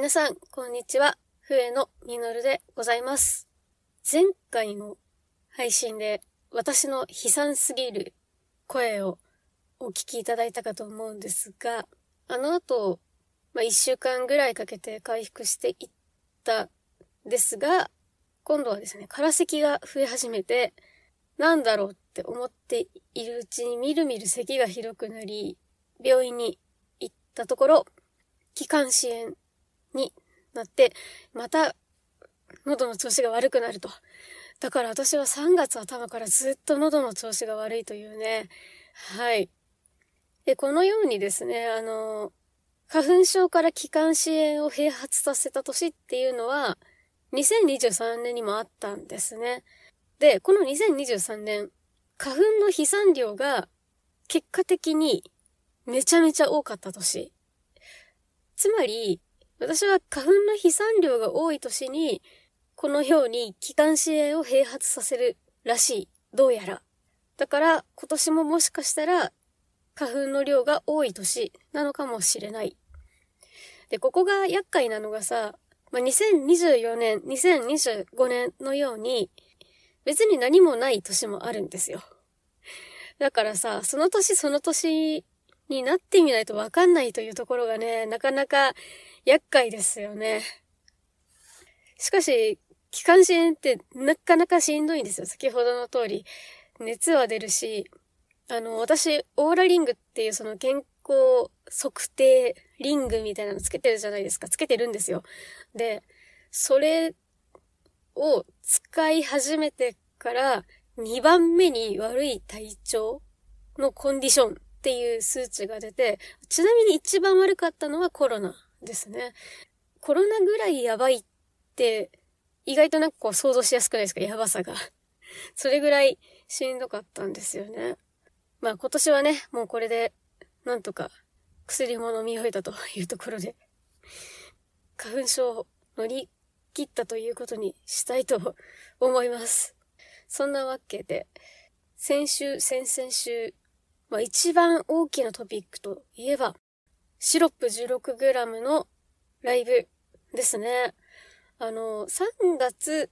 皆さん、こんにちは。笛のみのるでございます。前回の配信で私の悲惨すぎる声をお聞きいただいたかと思うんですが、あの後、1週間ぐらいかけて回復していったんですが、今度はですね、空咳が増え始めて、なんだろうって思っているうちにみるみる咳がひどくなり、病院に行ったところ、気管支炎になって、また喉の調子が悪くなると。だから私は3月頭からずっと喉の調子が悪いというね。はい。で、このようにですね、花粉症から気管支炎を併発させた年っていうのは、2023年にもあったんですね。で、この2023年、花粉の飛散量が結果的にめちゃめちゃ多かった年。つまり、私は花粉の飛散量が多い年に、このように気管支炎を併発させるらしい。どうやら。だから今年ももしかしたら花粉の量が多い年なのかもしれない。で、ここが厄介なのがさ、2024年、2025年のように別に何もない年もあるんですよ。だからさ、その年その年になってみないとわかんないというところがね、なかなか厄介ですよね。しかし、気管支炎ってなかなかしんどいんですよ。先ほどの通り。熱は出るし、私、オーラリングっていうその健康測定リングみたいなのつけてるじゃないですか。つけてるんですよ。で、それを使い始めてから2番目に悪い体調のコンディションっていう数値が出て、ちなみに一番悪かったのはコロナですね。コロナぐらいやばいって意外となんかこう想像しやすくないですか、やばさが。それぐらいしんどかったんですよね。今年はね、もうこれでなんとか薬も飲み終えたというところで、花粉症を乗り切ったということにしたいと思います。そんなわけで、先々週、一番大きなトピックといえば、シロップ 16g のライブですね。3月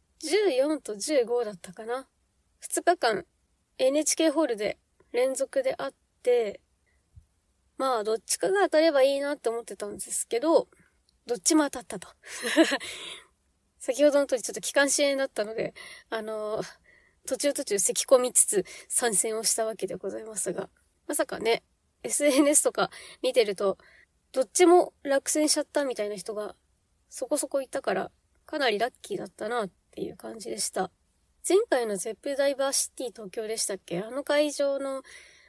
14と15だったかな。2日間 NHK ホールで連続であって、どっちかが当たればいいなって思ってたんですけど、どっちも当たったと。先ほどの通りちょっと気管支炎だったので、途中咳込みつつ参戦をしたわけでございますが、まさかね、SNS とか見てると、どっちも落選しちゃったみたいな人がそこそこいたから、かなりラッキーだったなっていう感じでした。前回のゼップダイバーシティ東京でしたっけ？あの会場の、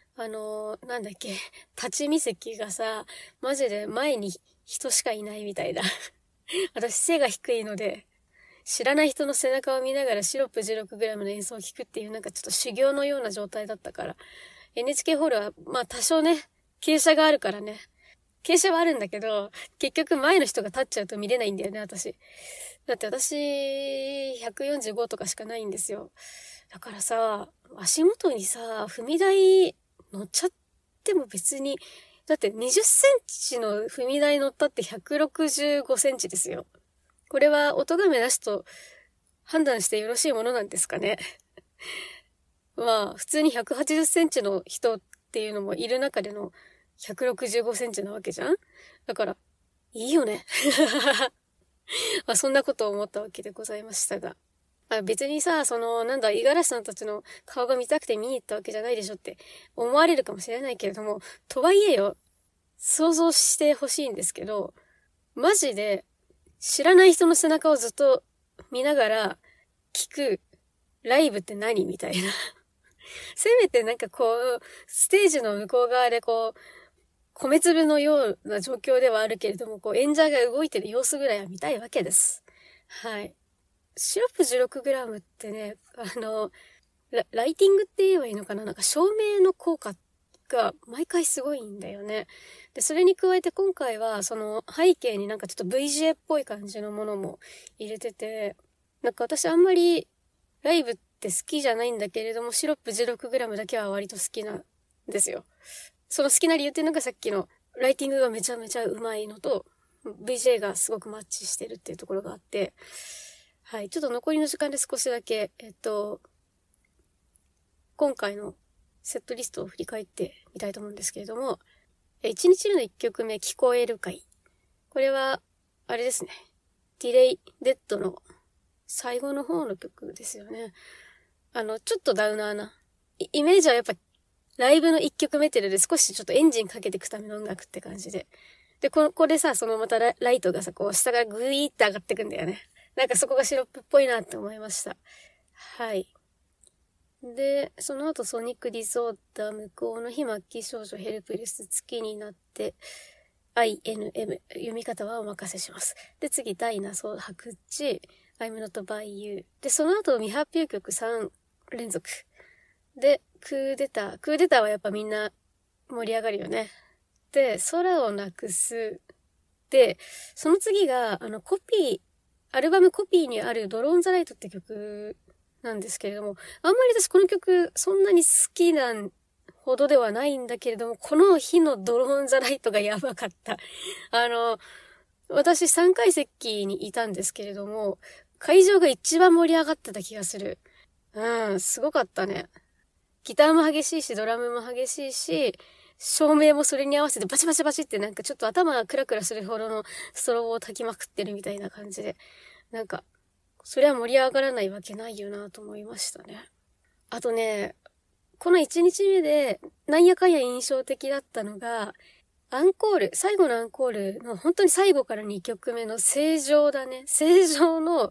立ち見席がさ、マジで前に人しかいないみたいだ。私背が低いので、知らない人の背中を見ながらシロップ 16g の演奏を聴くっていうなんかちょっと修行のような状態だったから、NHK ホールは多少ね、傾斜があるからね。傾斜はあるんだけど、結局前の人が立っちゃうと見れないんだよね、私。だって私、145とかしかないんですよ。だからさ、足元にさ、踏み台乗っちゃっても別に、だって20センチの踏み台乗ったって165センチですよ。これは音がめなしと判断してよろしいものなんですかね。普通に180センチの人っていうのもいる中での165センチなわけじゃん？だから、いいよね。そんなことを思ったわけでございましたが。別にさ、五十嵐さんたちの顔が見たくて見に行ったわけじゃないでしょって思われるかもしれないけれども、とはいえよ、想像してほしいんですけど、マジで知らない人の背中をずっと見ながら聞くライブって何みたいな。せめてなんかこう、ステージの向こう側でこう、米粒のような状況ではあるけれども、こう演者が動いてる様子ぐらいは見たいわけです。はい。シロップ 16g ってね、ライティングって言えばいいのかな？なんか照明の効果が毎回すごいんだよね。で、それに加えて今回はその背景になんかちょっと VJ っぽい感じのものも入れてて、なんか私あんまりライブって好きじゃないんだけれども、シロップ 16g だけは割と好きなんですよ。その好きな理由っていうのがさっきのライティングがめちゃめちゃうまいのと、 VJ がすごくマッチしてるっていうところがあって、はい、ちょっと残りの時間で少しだけ、今回のセットリストを振り返ってみたいと思うんですけれども、1日目の1曲目、聞こえるかい。これは、あれですね。ディレイ・デッドの最後の方の曲ですよね。ちょっとダウナーな。イメージはやっぱ、ライブの1曲目っていうので少しちょっとエンジンかけていくための音楽って感じで。で、ここでさ、そのまたライトがさ、こう下からグイーって上がってくんだよね。なんかそこがシロップっぽいなって思いました。はい。で、その後ソニックディソーダー、向こうの日、末期少女、ヘルプレス、月になって、INM、読み方はお任せします。で、次、ダイナソー、白地、I'm not by you。で、その後未発表曲3連続。で、クーデターはやっぱみんな盛り上がるよね。で、空をなくす。で、その次が、アルバムコピーにあるドローンザライトって曲なんですけれども、あんまり私この曲そんなに好きなんほどではないんだけれども、この日のドローンザライトがやばかった。私3階席にいたんですけれども、会場が一番盛り上がってた気がする。すごかったね。ギターも激しいし、ドラムも激しいし、照明もそれに合わせてバチバチバチってなんかちょっと頭がクラクラするほどのストロボを焚きまくってるみたいな感じで、なんか、それは盛り上がらないわけないよなと思いましたね。あとね、この1日目でなんやかんや印象的だったのが、最後のアンコールの本当に最後から2曲目の正常だね。正常の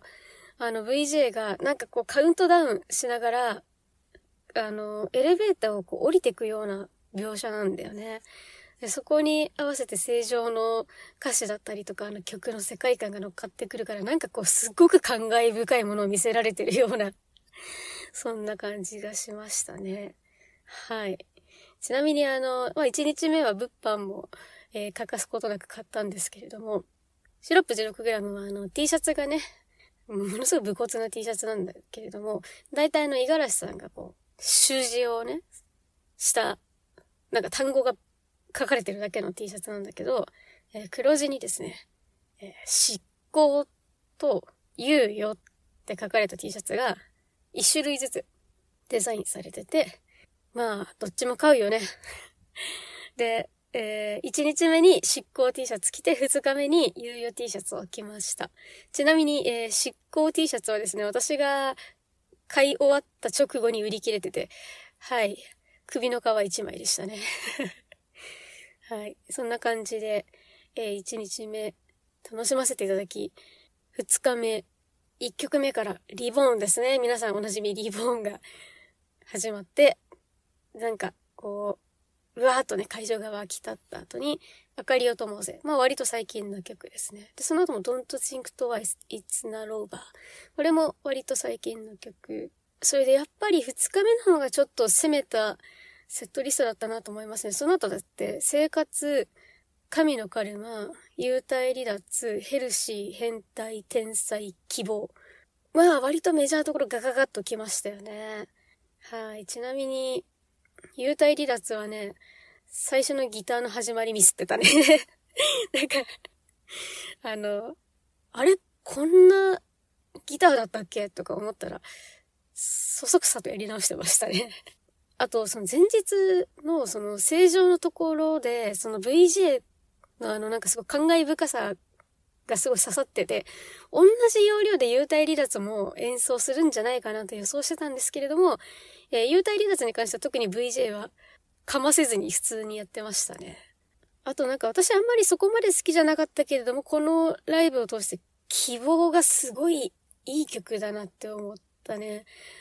VJ がなんかこうカウントダウンしながら、エレベーターをこう降りていくような描写なんだよね。で、そこに合わせて正常の歌詞だったりとか、曲の世界観が乗っかってくるから、なんかこうすっごく感慨深いものを見せられてるような、そんな感じがしましたね。はい。ちなみに1日目は物販も、欠かすことなく買ったんですけれども、シロップ 16g はT シャツがね、ものすごい武骨な T シャツなんだけれども、大体五十嵐さんがこう、習字をね、なんか単語が書かれてるだけの T シャツなんだけど、黒字にですね、執行と猶予って書かれた T シャツが1種類ずつデザインされてて、まあ、どっちも買うよね。で、1日目に執行 T シャツ着て、2日目に猶予 T シャツを着ました。ちなみに、執行 T シャツはですね、私が買い終わった直後に売り切れてて、はい、首の皮1枚でしたね。はい、そんな感じで、1日目楽しませていただき、2日目、1曲目からリボーンですね。皆さんおなじみリボーンが始まって、なんかこう、うわーっとね、会場が沸き立った後に、明かりを灯せ。まあ割と最近の曲ですね。で、その後も Don't Think Twice, It's Not Over。これも割と最近の曲。それでやっぱり2日目の方がちょっと攻めたセットリストだったなと思いますね。その後だって、生活、神のカルマ、幽体離脱、ヘルシー、変態、天才、希望。まあ割とメジャーところガガガッときましたよね。はい。ちなみに、幽体離脱はね、最初のギターの始まりミスってたね。なんか、あれこんなギターだったっけとか思ったら、そそくさとやり直してましたね。あと、その前日のその正常のところで、その VJ のなんかすごい感慨深さがすごい刺さってて、同じ要領で幽体離脱も演奏するんじゃないかなと予想してたんですけれども、幽体離脱に関しては特に VJ はかませずに普通にやってましたね。あとなんか私あんまりそこまで好きじゃなかったけれども、このライブを通して希望がすごいいい曲だなって思ったね。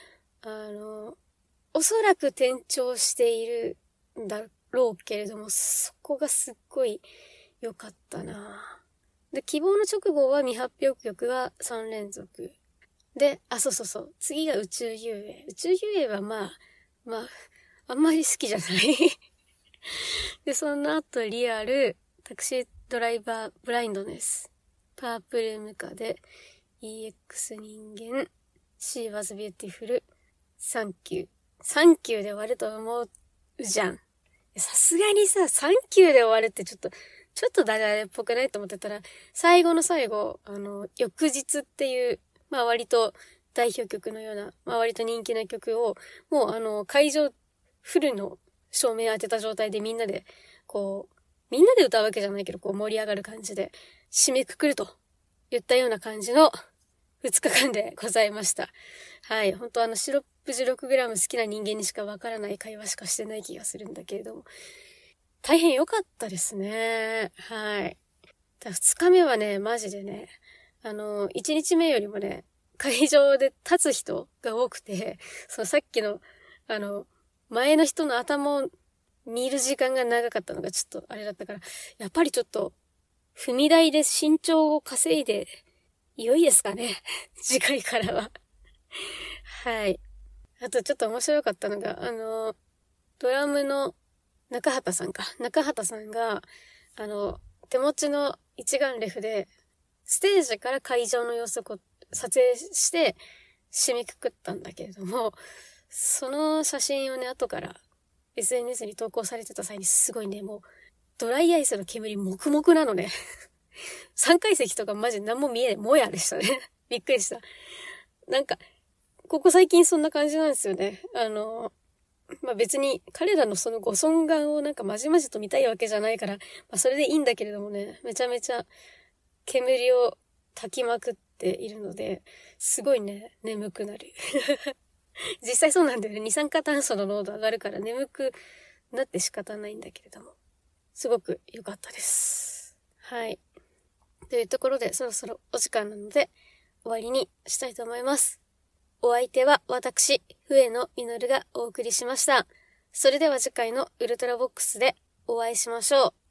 おそらく転調しているんだろうけれども、そこがすっごい良かったな。で、希望の直後は未発表曲が3連続。で、そう。次が宇宙遊泳。宇宙遊泳はまあ、あんまり好きじゃないで、その後リアル、タクシードライバー、ブラインドネス、パープルムカで、EX 人間、She was beautiful、サンキュー。サンキューで終わると思うじゃん。さすがにさ、サンキューで終わるってちょっとちょっとダジャレっぽくないと思ってたら、最後の最後、翌日っていう、まあ割と代表曲のような、まあ割と人気な曲を、もう会場フルの照明当てた状態でみんなで、みんなで歌うわけじゃないけど、盛り上がる感じで、締めくくると言ったような感じの2日間でございました。はい。本当シロップ 16g 好きな人間にしかわからない会話しかしてない気がするんだけれども、大変良かったですね。はい。2日目はね、マジでね、1日目よりもね、会場で立つ人が多くて、さっきの、前の人の頭を見る時間が長かったのがちょっとあれだったから、やっぱりちょっと、踏み台で身長を稼いで、良いですかね。次回からは。はい。あとちょっと面白かったのが、ドラムの中畑さんが、手持ちの一眼レフで、ステージから会場の様子を撮影して、締めくくったんだけれども、その写真をね、後から SNS に投稿されてた際にすごいね、もう、ドライアイスの煙黙々なのね。3階席とかマジ何も見えない、もやでしたね。びっくりした。なんか、ここ最近そんな感じなんですよね。まあ、別に彼らのそのご尊顔をなんかまじまじと見たいわけじゃないから、まあ、それでいいんだけれどもね、めちゃめちゃ煙を焚きまくっているので、すごいね、眠くなる。実際そうなんだよね。二酸化炭素の濃度上がるから眠くなって仕方ないんだけれども、すごく良かったです。はい。というところで、そろそろお時間なので、終わりにしたいと思います。お相手は私、笛野実がお送りしました。それでは次回のウルトラボックスでお会いしましょう。